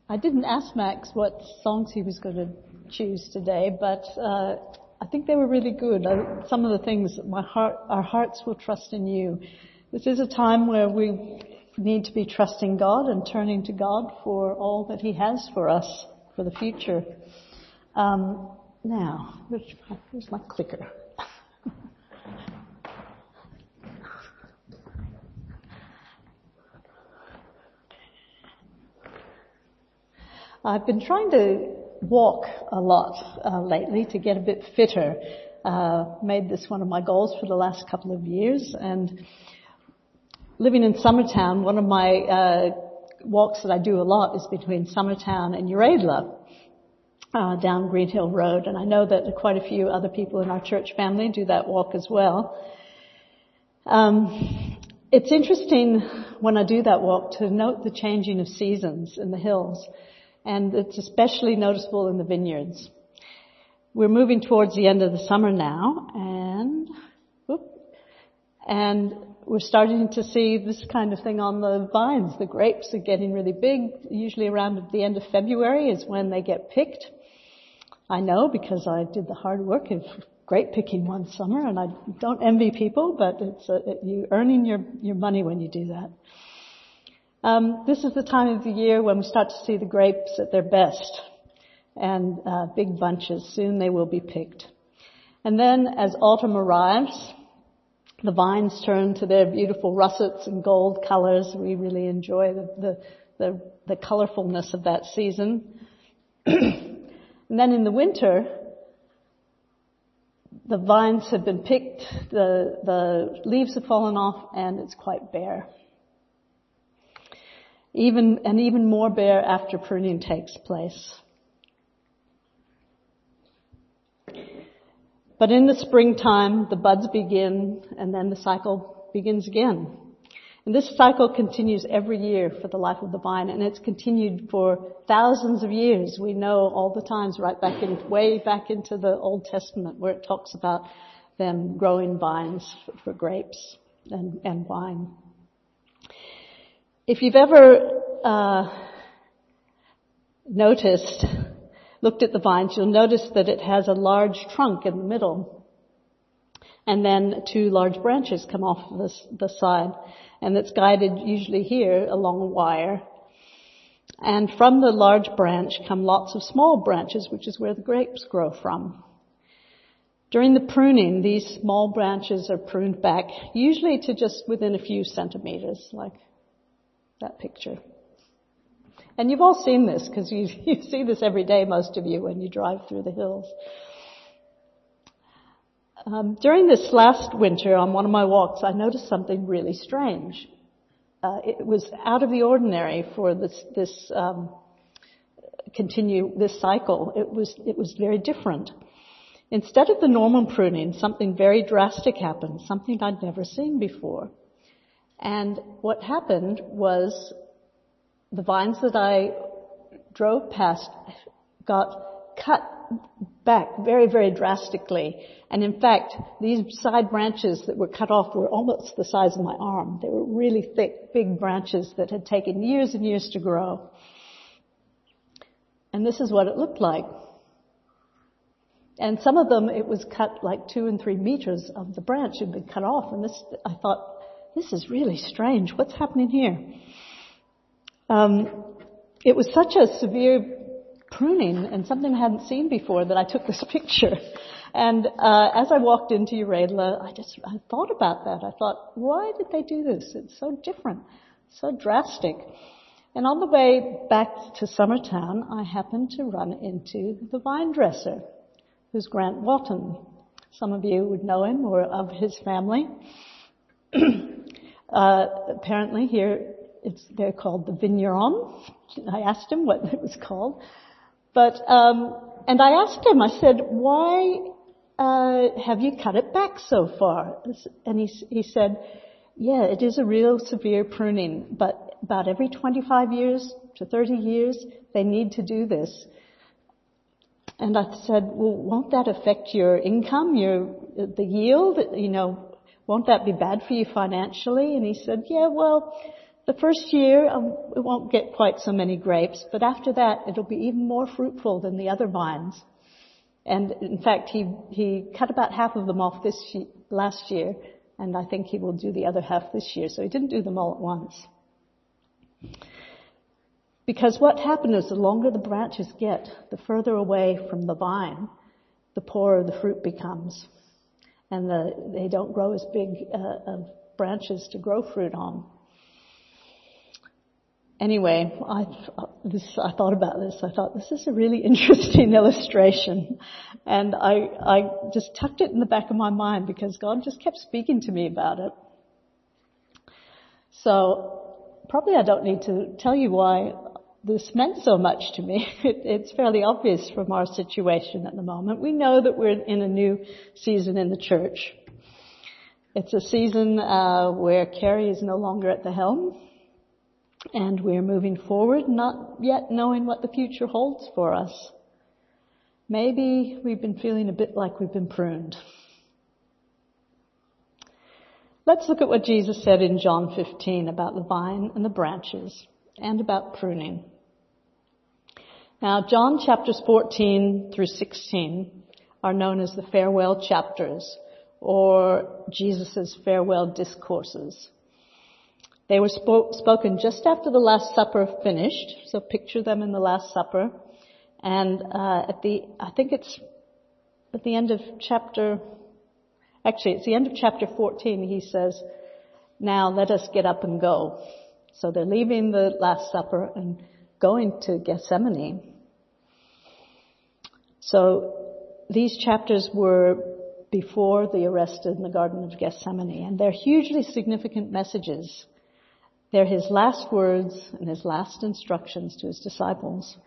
I didn't ask Max what songs he was going to choose today, but I think they were really good. Some of the things, our hearts will trust in you. This is a time where we need to be trusting God and turning to God for all that He has for us for the future. Now, where's my clicker? I've been trying to walk a lot lately to get a bit fitter. Made this one of my goals for the last couple of years. And living in Summertown, one of my walks that I do a lot is between Summertown and Uradla, down Green Hill Road. And I know that quite a few other people in our church family do that walk as well. It's interesting when I do that walk to note the changing of seasons in the hills. And it's especially noticeable in the vineyards. We're moving towards the end of the summer now, and we're starting to see this kind of thing on the vines. The grapes are getting really big. Usually around the end of February is when they get picked. I know because I did the hard work of grape picking one summer, and I don't envy people, but you're earning your money when you do that. This is the time of the year when we start to see the grapes at their best and big bunches. Soon they will be picked. And then as autumn arrives, the vines turn to their beautiful russets and gold colors. We really enjoy the colorfulness of that season. And then in the winter, the vines have been picked, the leaves have fallen off, and it's quite bare. Even more bare after pruning takes place. But in the springtime, the buds begin, and then the cycle begins again. And this cycle continues every year for the life of the vine, and it's continued for thousands of years. We know all the times way back into the Old Testament, where it talks about them growing vines for grapes and wine. If you've ever looked at the vines, you'll notice that it has a large trunk in the middle. And then two large branches come off the side. And it's guided usually here along a wire. And from the large branch come lots of small branches, which is where the grapes grow from. During the pruning, these small branches are pruned back, usually to just within a few centimeters, like that picture. And you've all seen this because you see this every day, most of you, when you drive through the hills. During this last winter on one of my walks, I noticed something really strange. It was out of the ordinary for this cycle. It was very different. Instead of the normal pruning, something very drastic happened, something I'd never seen before. And what happened was the vines that I drove past got cut back very, very drastically. And in fact, these side branches that were cut off were almost the size of my arm. They were really thick, big branches that had taken years and years to grow. And this is what it looked like. And some of them, it was cut like 2 and 3 meters of the branch had been cut off. And I thought, this is really strange. What's happening here? It was such a severe pruning and something I hadn't seen before that I took this picture. And as I walked into Uradla, I thought about that. I thought, why did they do this? It's so different, so drastic. And on the way back to Summertown, I happened to run into the vine dresser, who's Grant Walton. Some of you would know him or of his family. Apparently here they're called the vigneron. I asked him what it was called. But, and I asked him, I said, why have you cut it back so far? And he said, yeah, it is a real severe pruning, but about every 25 years to 30 years, they need to do this. And I said, well, won't that affect your income, the yield? Won't that be bad for you financially? And he said, yeah, well, The first year, it won't get quite so many grapes, but after that, it'll be even more fruitful than the other vines. And in fact, he cut about half of them off last year, and I think he will do the other half this year. So he didn't do them all at once. Because what happened is the longer the branches get, the further away from the vine, the poorer the fruit becomes. And they don't grow as big branches to grow fruit on. Anyway, I thought about this. I thought, this is a really interesting illustration. And I just tucked it in the back of my mind because God just kept speaking to me about it. So probably I don't need to tell you why this meant so much to me. It's fairly obvious from our situation at the moment. We know that we're in a new season in the church. It's a season where Carrie is no longer at the helm. And we're moving forward, not yet knowing what the future holds for us. Maybe we've been feeling a bit like we've been pruned. Let's look at what Jesus said in John 15 about the vine and the branches and about pruning. Now, John chapters 14 through 16 are known as the farewell chapters or Jesus' farewell discourses. They were spoken just after the Last Supper finished, so picture them in the Last Supper. And I think it's at the end of it's the end of chapter 14, he says, now let us get up and go. So they're leaving the Last Supper and going to Gethsemane. So these chapters were before the arrest in the Garden of Gethsemane, and they're hugely significant messages. They're his last words and his last instructions to his disciples.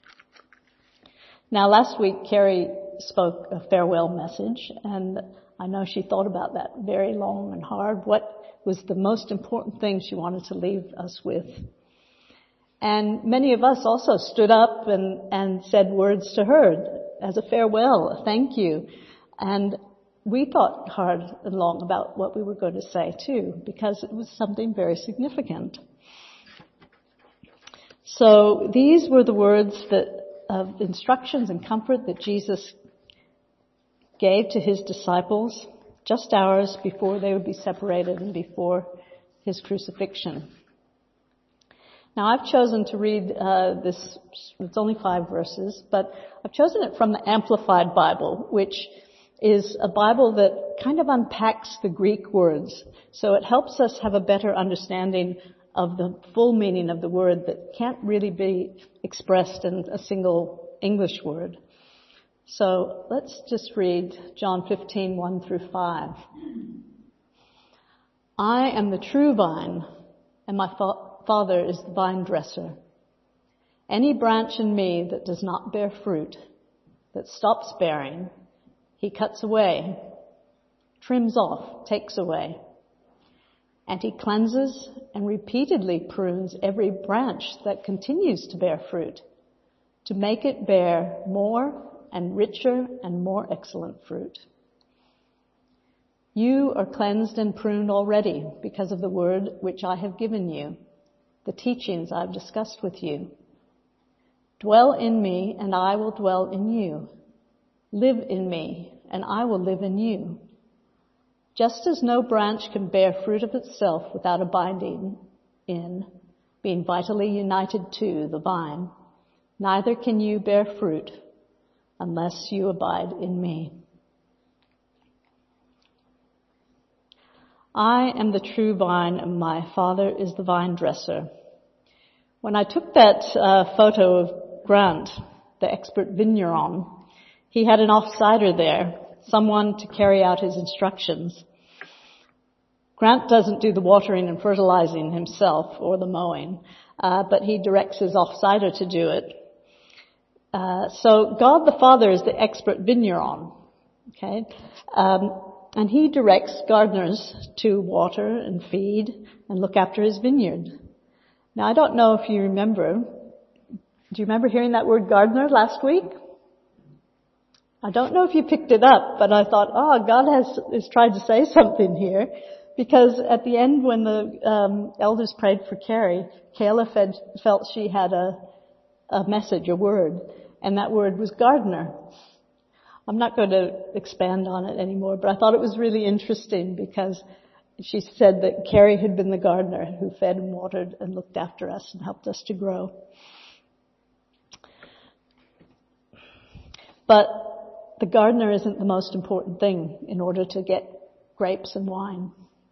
Now, last week, Carrie spoke a farewell message, and I know she thought about that very long and hard. What was the most important thing she wanted to leave us with? And many of us also stood up and said words to her as a farewell, a thank you. And we thought hard and long about what we were going to say too, because it was something very significant. So these were the words of instructions and comfort that Jesus gave to his disciples just hours before they would be separated and before his crucifixion. Now I've chosen to read this, it's only 5 verses, but I've chosen it from the Amplified Bible, which is a Bible that kind of unpacks the Greek words. So it helps us have a better understanding of the full meaning of the word that can't really be expressed in a single English word. So let's just read John 15, 1 through 5. I am the true vine, and my Father is the vine dresser. Any branch in me that does not bear fruit, that stops bearing, he cuts away, trims off, takes away. And he cleanses and repeatedly prunes every branch that continues to bear fruit, to make it bear more and richer and more excellent fruit. You are cleansed and pruned already because of the word which I have given you, the teachings I've discussed with you. Dwell in me, and I will dwell in you. Live in me, and I will live in you. Just as no branch can bear fruit of itself without abiding in, being vitally united to the vine, neither can you bear fruit unless you abide in me. I am the true vine, and my Father is the vine dresser. When I took that photo of Grant, the expert vigneron, he had an offsider there, someone to carry out his instructions. Grant doesn't do the watering and fertilizing himself or the mowing, but he directs his offsider to do it. So God the Father is the expert vigneron, okay? And he directs gardeners to water and feed and look after his vineyard. Now, I don't know if you remember. Do you remember hearing that word gardener last week? I don't know if you picked it up, but I thought, God has tried to say something here. Because at the end, when the elders prayed for Carrie, Kayla felt she had a message, a word, and that word was gardener. I'm not going to expand on it anymore, but I thought it was really interesting because she said that Carrie had been the gardener who fed and watered and looked after us and helped us to grow. But the gardener isn't the most important thing in order to get grapes and wine.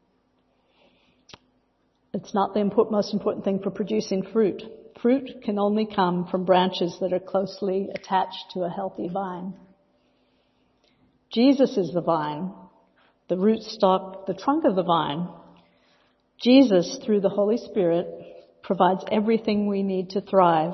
It's not the most important thing for producing fruit. Fruit can only come from branches that are closely attached to a healthy vine. Jesus is the vine, the rootstock, the trunk of the vine. Jesus, through the Holy Spirit, provides everything we need to thrive.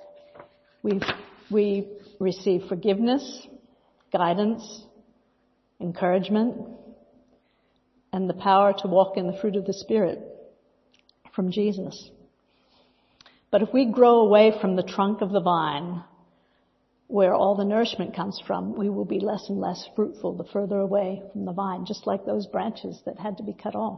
We receive forgiveness, guidance, encouragement, and the power to walk in the fruit of the Spirit from Jesus. But if we grow away from the trunk of the vine, where all the nourishment comes from, we will be less and less fruitful the further away from the vine, just like those branches that had to be cut off.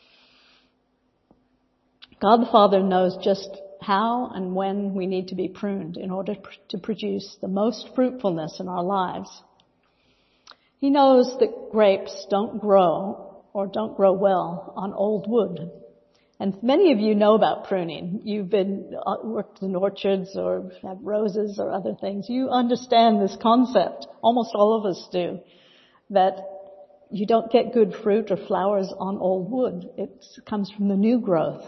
God the Father knows just how and when we need to be pruned in order to produce the most fruitfulness in our lives. He knows that grapes don't grow well on old wood. And many of you know about pruning. You've worked in orchards or have roses or other things. You understand this concept. Almost all of us do. That you don't get good fruit or flowers on old wood. It comes from the new growth.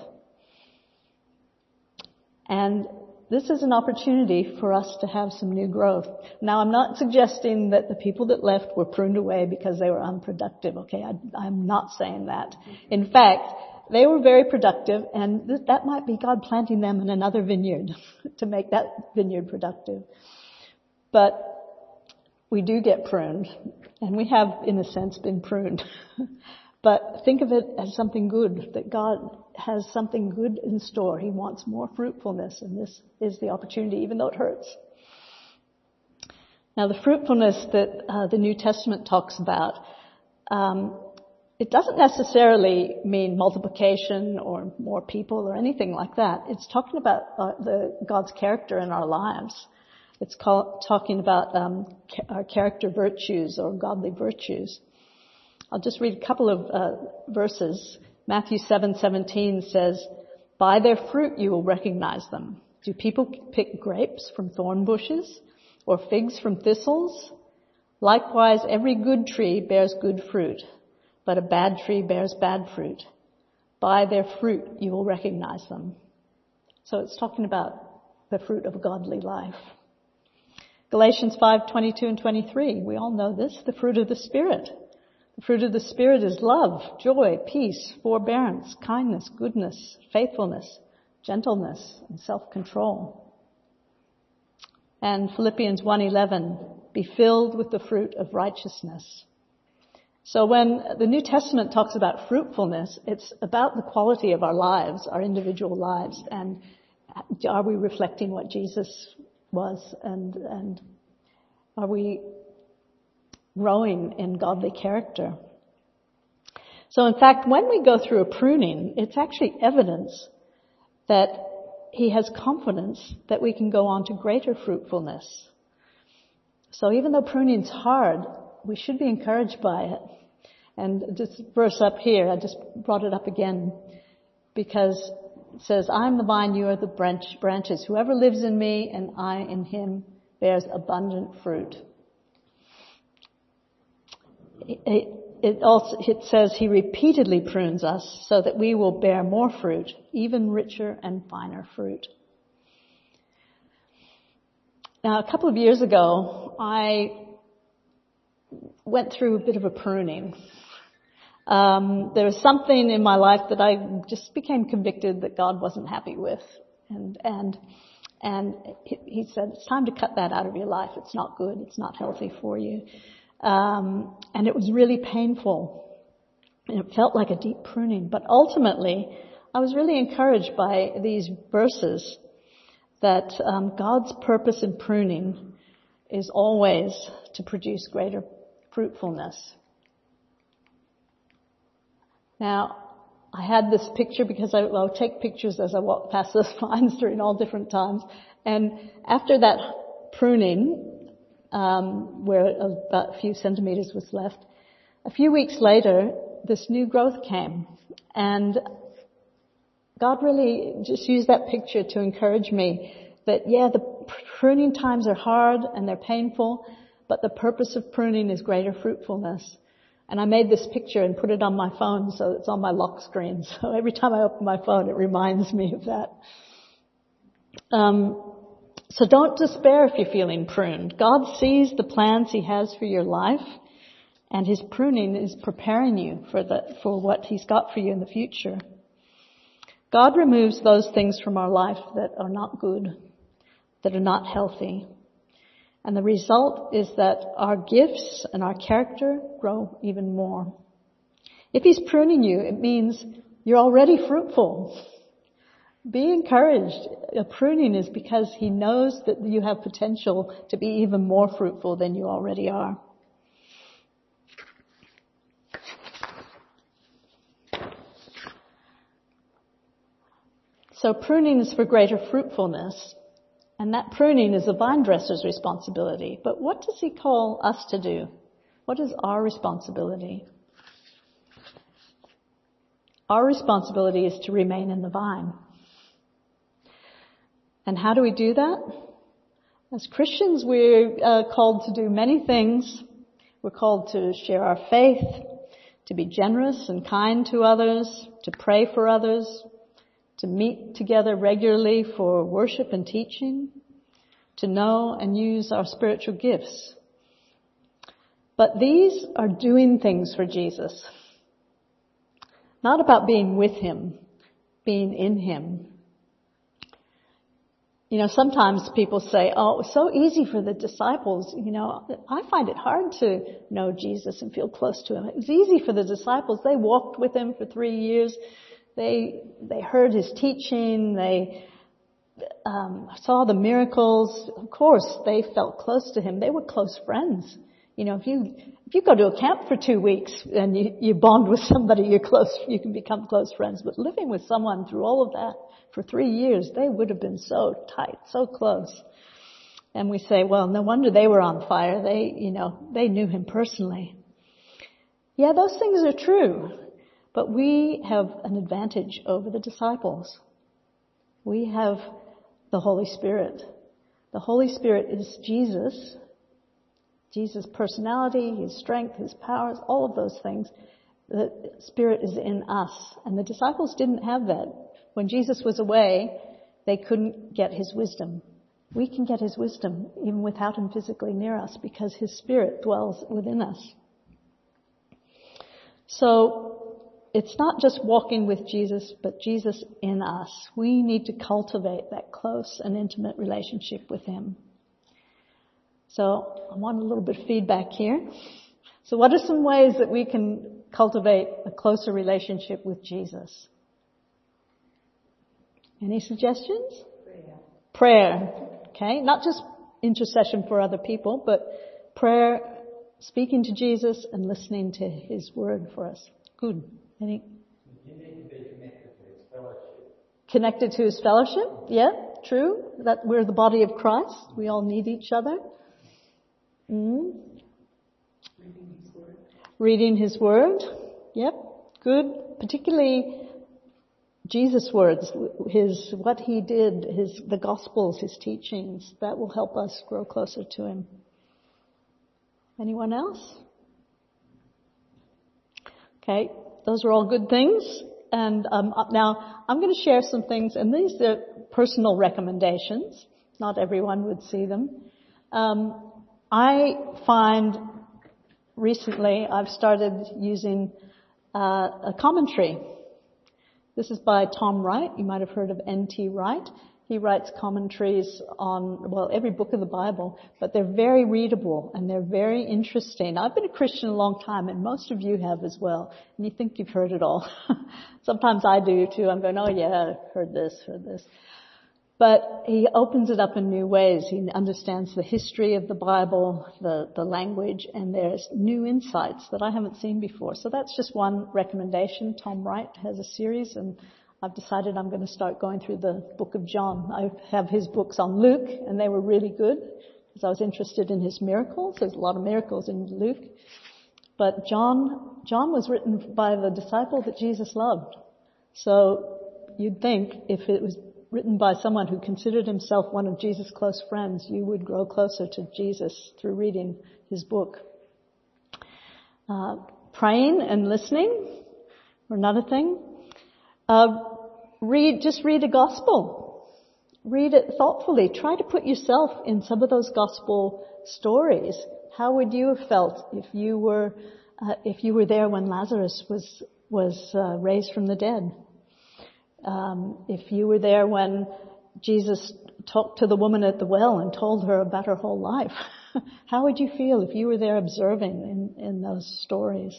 And this is an opportunity for us to have some new growth. Now, I'm not suggesting that the people that left were pruned away because they were unproductive. Okay, I'm not saying that. In fact, they were very productive, and that might be God planting them in another vineyard to make that vineyard productive. But we do get pruned, and we have, in a sense, been pruned. But think of it as something good, that God has something good in store. He wants more fruitfulness, and this is the opportunity, even though it hurts. Now, the fruitfulness that the New Testament talks about, it doesn't necessarily mean multiplication or more people or anything like that. It's talking about God's character in our lives. It's talking about our character virtues or godly virtues. I'll just read a couple of verses. Matthew 7:17 says, "By their fruit you will recognize them. Do people pick grapes from thorn bushes or figs from thistles? Likewise, every good tree bears good fruit, but a bad tree bears bad fruit. By their fruit you will recognize them." So it's talking about the fruit of a godly life. Galatians 5:22 and 23, we all know this, the fruit of the Spirit. The fruit of the Spirit is love, joy, peace, forbearance, kindness, goodness, faithfulness, gentleness, and self-control. And Philippians 1:11, be filled with the fruit of righteousness. So when the New Testament talks about fruitfulness, it's about the quality of our lives, our individual lives, and are we reflecting what Jesus was, and are we growing in godly character? So in fact, when we go through a pruning, it's actually evidence that He has confidence that we can go on to greater fruitfulness. So even though pruning's hard, we should be encouraged by it. And this verse up here, I just brought it up again because it says, "I'm the vine, you are the branches. Whoever lives in me and I in him bears abundant fruit." It says He repeatedly prunes us so that we will bear more fruit, even richer and finer fruit. Now, a couple of years ago, I went through a bit of a pruning. There was something in my life that I just became convicted that God wasn't happy with. And He said, it's time to cut that out of your life. It's not good. It's not healthy for you. And it was really painful. And it felt like a deep pruning. But ultimately, I was really encouraged by these verses that God's purpose in pruning is always to produce greater fruitfulness. Now, I had this picture because I would take pictures as I walk past those vines during all different times. And after that pruning, where about a few centimeters was left, a few weeks later, this new growth came. And God really just used that picture to encourage me that, the pruning times are hard and they're painful, but the purpose of pruning is greater fruitfulness. And I made this picture and put it on my phone so it's on my lock screen. So every time I open my phone, it reminds me of that. So don't despair if you're feeling pruned. God sees the plans He has for your life, and His pruning is preparing you for what He's got for you in the future. God removes those things from our life that are not good, that are not healthy. And the result is that our gifts and our character grow even more. If He's pruning you, it means you're already fruitful. Be encouraged. A pruning is because He knows that you have potential to be even more fruitful than you already are. So pruning is for greater fruitfulness. And that pruning is the vine dresser's responsibility. But what does He call us to do? What is our responsibility? Our responsibility is to remain in the vine. And how do we do that? As Christians, we're called to do many things. We're called to share our faith, to be generous and kind to others, to pray for others, to meet together regularly for worship and teaching, to know and use our spiritual gifts. But these are doing things for Jesus. Not about being with Him, being in Him. Sometimes people say, it was so easy for the disciples. I find it hard to know Jesus and feel close to Him. It was easy for the disciples. They walked with Him for 3 years. They heard His teaching. They saw the miracles. Of course, they felt close to Him. They were close friends. If you go to a camp for 2 weeks and you bond with somebody, you can become close friends. But living with someone through all of that for 3 years, they would have been so tight, so close. And we say, well, no wonder they were on fire. They knew Him personally. Yeah, those things are true. But we have an advantage over the disciples. We have the Holy Spirit. The Holy Spirit is Jesus' personality, His strength, His powers, all of those things. The Spirit is in us. And the disciples didn't have that. When Jesus was away, they couldn't get His wisdom. We can get His wisdom even without Him physically near us because His Spirit dwells within us. So, it's not just walking with Jesus, but Jesus in us. We need to cultivate that close and intimate relationship with Him. So I want a little bit of feedback here. So what are some ways that we can cultivate a closer relationship with Jesus? Any suggestions? Prayer. Okay, not just intercession for other people, but prayer, speaking to Jesus and listening to His word for us. Good. You need to be connected to His fellowship. Connected to His fellowship? Yeah, true. That we're the body of Christ. We all need each other. Reading His word. Yep, good. Particularly Jesus' words, what He did, the Gospels, His teachings. That will help us grow closer to Him. Anyone else? Okay. Those are all good things. And now I'm going to share some things, and these are personal recommendations. Not everyone would see them. I find recently I've started using a commentary. This is by Tom Wright. You might have heard of N.T. Wright. He writes commentaries on, every book of the Bible, but they're very readable and they're very interesting. I've been a Christian a long time, and most of you have as well. And you think you've heard it all. Sometimes I do too. I'm going, oh yeah, heard this. But he opens it up in new ways. He understands the history of the Bible, the language, and there's new insights that I haven't seen before. So that's just one recommendation. Tom Wright has a series, and I've decided I'm going to start going through the book of John. I have his books on Luke, and they were really good because I was interested in his miracles. There's a lot of miracles in Luke. But John was written by the disciple that Jesus loved. So you'd think if it was written by someone who considered himself one of Jesus' close friends, you would grow closer to Jesus through reading his book. Praying and listening are another thing. Read a gospel. Read it thoughtfully. Try to put yourself in some of those gospel stories. How would you have felt if you were there when Lazarus was raised from the dead? If you were there when Jesus talked to the woman at the well and told her about her whole life, how would you feel if you were there observing in those stories?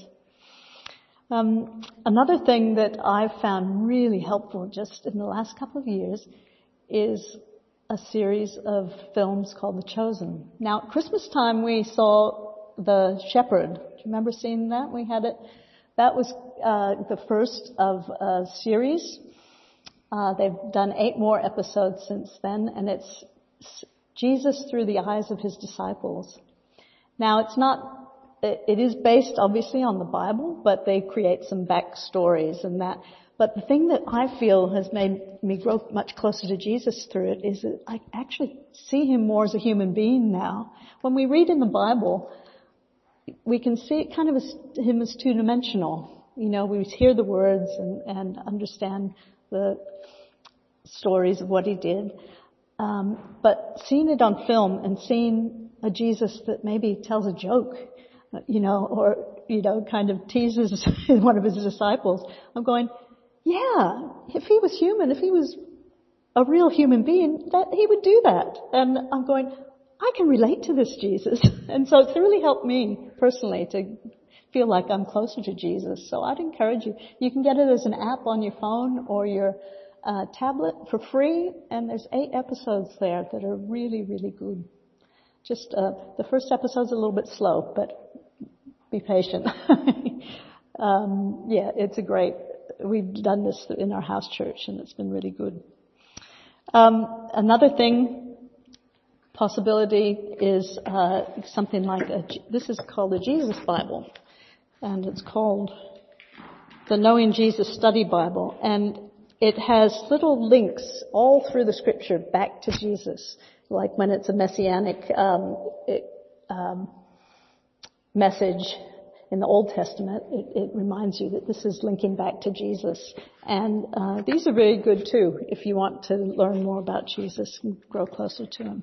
Another thing that I've found really helpful just in the last couple of years is a series of films called The Chosen. Now, at Christmas time we saw The Shepherd. Do you remember seeing that? We had it. That was the first of a series. They've done 8 more episodes since then, and it's Jesus through the eyes of his disciples. Now, it is based obviously on the Bible, but they create some backstories and that. But the thing that I feel has made me grow much closer to Jesus through it is that I actually see him more as a human being now. When we read in the Bible, we can see it kind of as him as two-dimensional. You know, we hear the words and understand the stories of what he did. But seeing it on film and seeing a Jesus that maybe tells a joke, or kind of teases one of his disciples, I'm going, yeah, if he was human, if he was a real human being, that he would do that. And I'm going, I can relate to this Jesus. And so it's really helped me personally to feel like I'm closer to Jesus. So I'd encourage you. You can get it as an app on your phone or your tablet for free, and there's 8 episodes there that are really, really good. Just the first episode's a little bit slow, but be patient. It's we've done this in our house church, and it's been really good. Another possibility is something like this is called the Jesus Bible, and it's called the Knowing Jesus Study Bible, and it has little links all through the Scripture back to Jesus, like when it's a messianic message in the Old Testament, it reminds you that this is linking back to Jesus. And these are very good too if you want to learn more about Jesus and grow closer to him.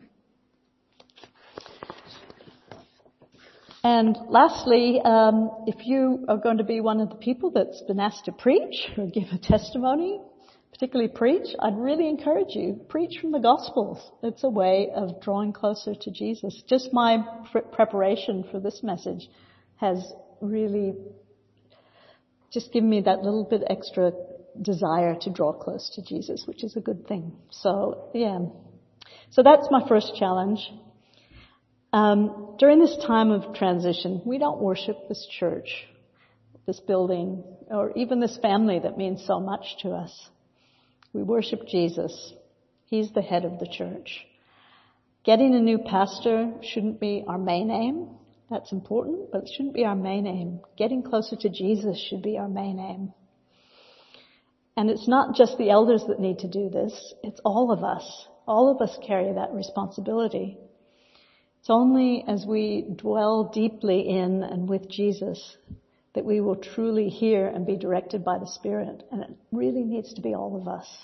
And lastly, if you are going to be one of the people that's been asked to preach or give a testimony, particularly preach, I'd really encourage you, preach from the Gospels. It's a way of drawing closer to Jesus. Just my preparation for this message has really just given me that little bit extra desire to draw close to Jesus, which is a good thing. So, So that's my first challenge. During this time of transition, we don't worship this church, this building, or even this family that means so much to us. We worship Jesus. He's the head of the church. Getting a new pastor shouldn't be our main aim. That's important, but it shouldn't be our main aim. Getting closer to Jesus should be our main aim. And it's not just the elders that need to do this. It's all of us. All of us carry that responsibility. It's only as we dwell deeply in and with Jesus that we will truly hear and be directed by the Spirit. And it really needs to be all of us.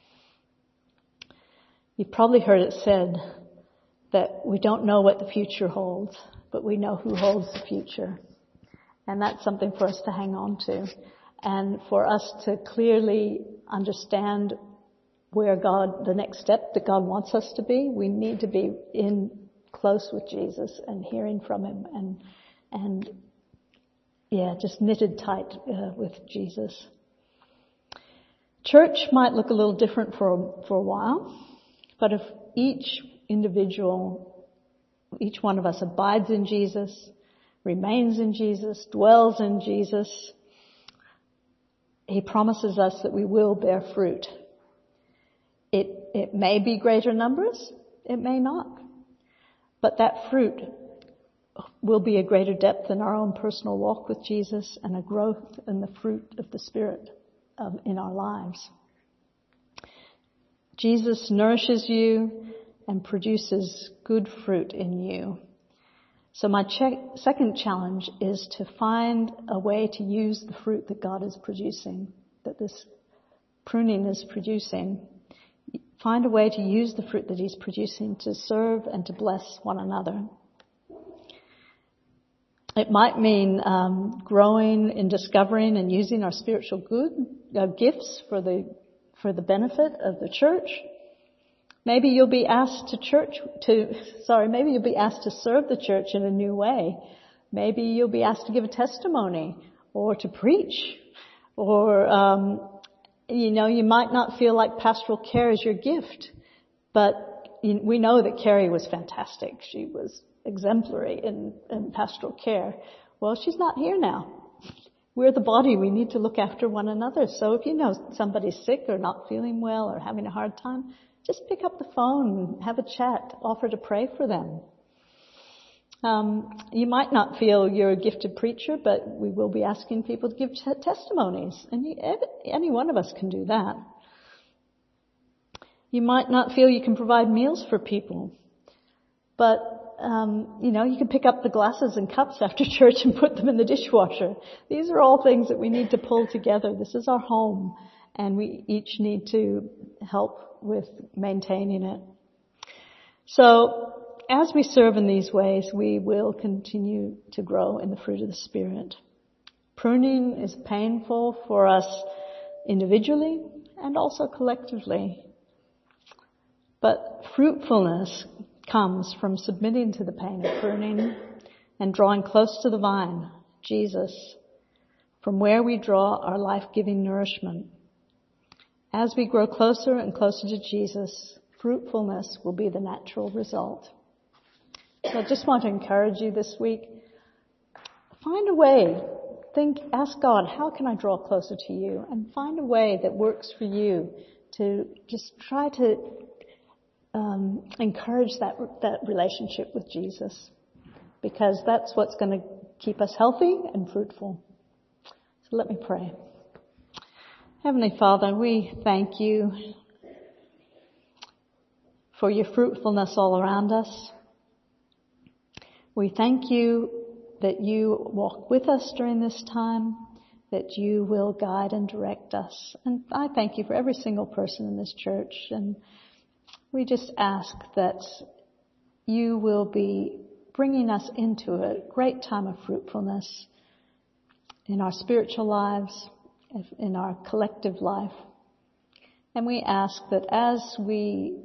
You've probably heard it said that we don't know what the future holds, but we know who holds the future. And that's something for us to hang on to. And for us to clearly understand where the next step that God wants us to be, we need to be in close with Jesus and hearing from him and just knitted tight with Jesus. Church might look a little different for a while. But if each individual, each one of us abides in Jesus, remains in Jesus, dwells in Jesus, He promises us that we will bear fruit. It may be greater numbers, it may not. But that fruit will be a greater depth in our own personal walk with Jesus and a growth in the fruit of the Spirit in our lives. Jesus nourishes you and produces good fruit in you. So my second challenge is to find a way to use the fruit that God is producing, that this pruning is producing. Find a way to use the fruit that He's producing to serve and to bless one another. It might mean growing in discovering and using our spiritual gifts for the benefit of the church. Maybe you'll be asked maybe you'll be asked to serve the church in a new way. Maybe you'll be asked to give a testimony or to preach, or you might not feel like pastoral care is your gift, but we know that Carrie was fantastic. She was exemplary in pastoral care. Well, she's not here now. We're the body. We need to look after one another. So if you know somebody's sick or not feeling well or having a hard time, just pick up the phone, have a chat, offer to pray for them. You might not feel you're a gifted preacher, but we will be asking people to give testimonies. And any one of us can do that. You might not feel you can provide meals for people, but you can pick up the glasses and cups after church and put them in the dishwasher. These are all things that we need to pull together. This is our home, and we each need to help with maintaining it. So, as we serve in these ways, we will continue to grow in the fruit of the Spirit. Pruning is painful for us individually and also collectively. But fruitfulness comes from submitting to the pain of pruning and drawing close to the vine, Jesus, from where we draw our life-giving nourishment. As we grow closer and closer to Jesus, fruitfulness will be the natural result. So I just want to encourage you this week, find a way. Ask God, how can I draw closer to you? And find a way that works for you to just try to encourage that relationship with Jesus, because that's what's going to keep us healthy and fruitful. So let me pray. Heavenly Father, we thank you for your fruitfulness all around us. We thank you that you walk with us during this time, that you will guide and direct us. And I thank you for every single person in this church. And we just ask that you will be bringing us into a great time of fruitfulness in our spiritual lives, in our collective life. And we ask that as we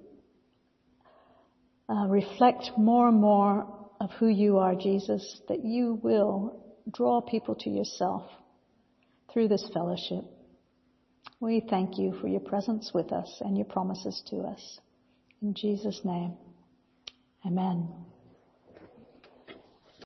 reflect more and more of who you are, Jesus, that you will draw people to yourself through this fellowship. We thank you for your presence with us and your promises to us. In Jesus' name, amen.